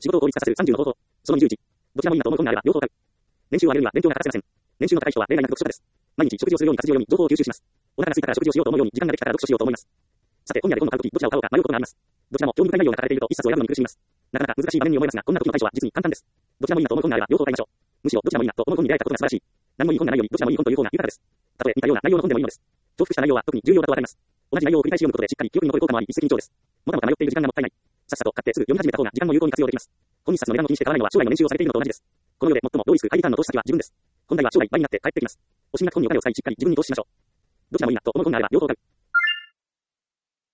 仕事を効率化させる30の方法。その21。どちらもいいなと思うことがあれば、両方買う。年収を上げるには勉強が欠かせません。年収の高い人は例外なく読書家です。毎日食事をするように活字を読み、情報を吸収します。お腹が空いたから食事をしようと思うように、時間ができたから読書しようと思います。さて、本屋で本を買うとき、どちらを買おうか迷うことがあります。どちらも興味深い内容が書かれていると、一冊を選ぶのに苦しみます。なかなか難しい場面に思いますが、こんな時の対処は実に簡単です。どちらもいいなと思う本があれば、両方買いましょう。むしろ、どちらもいいなと思う本に出会えたことが素晴らしい。何もいい本がないより、どちらもいい本という方が豊かです。たとえ似たような内容の本でもいいのです。重複した内容は特に重要だとわかります。同じ内容を繰り返し読むことでしっかり記憶に残る効果もあり、一石二鳥です。もたもた迷っている時間がもったいない。さっさと買ってすぐ読み始めた方が時間も有効に活用できます。本一冊の値段を気にして買わないのは将来の練習をされているのと同じです。この世で最もローリスクハイリターンの投資先は自分です。本題は将来倍になって帰ってきます。おしみなく本にお金を使いしっかり自分に投資しましょう。どちらもいいなと思う本があれば両方買う。